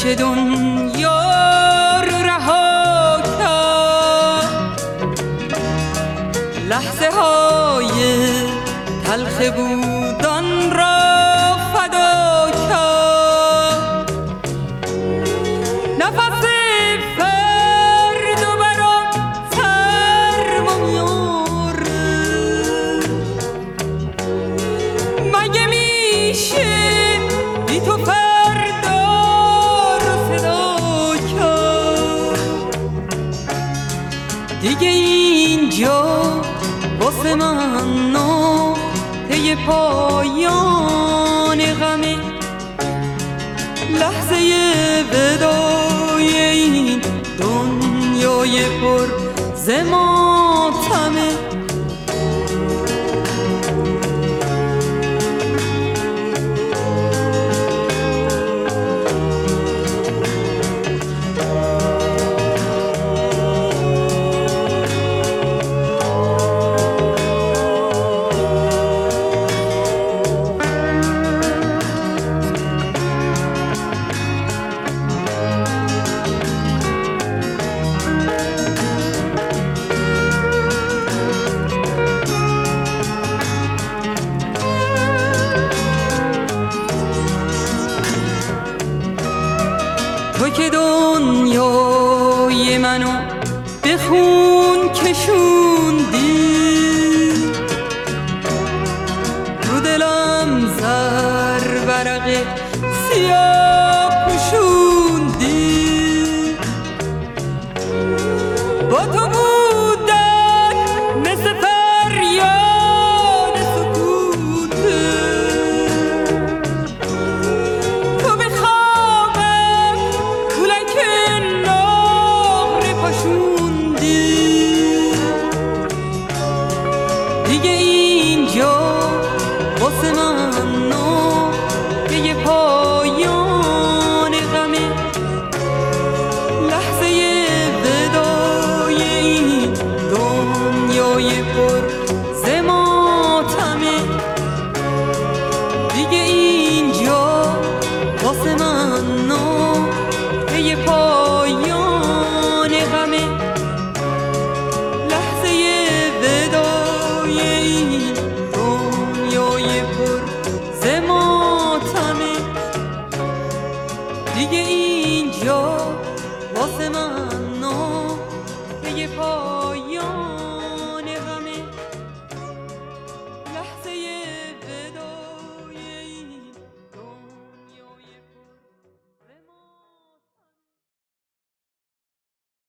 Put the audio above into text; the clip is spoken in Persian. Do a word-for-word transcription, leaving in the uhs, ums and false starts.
که دنیا رو رها کرد، لحظه های تلخ بودن را فدا کرد. نفس فرد و برا سرما میاره، مگه میشه بی تو فردا رو صدا کرد؟ دیگه اینجا واسه من نقطه پایان غمه، لحظه ودای این دنیای پر ز ماتمه. تو که دنیای منو به خون کشوندی، رو دلم زر ورق سیاه پوشوندی. با تو بودن مثل فریاد سکوته، تو به خوابم کولک نقره پاشوندی. دیگه اینجا واسه من نقطه پایان غمه، لحظه ودای این دنیای پر ز ماتمه. دیگه اینجا واسه من نقطه پایان غمه، لحظه ودای این دنیای پر ز ماتمه. دیگه اینجا واسه من نقطه پایان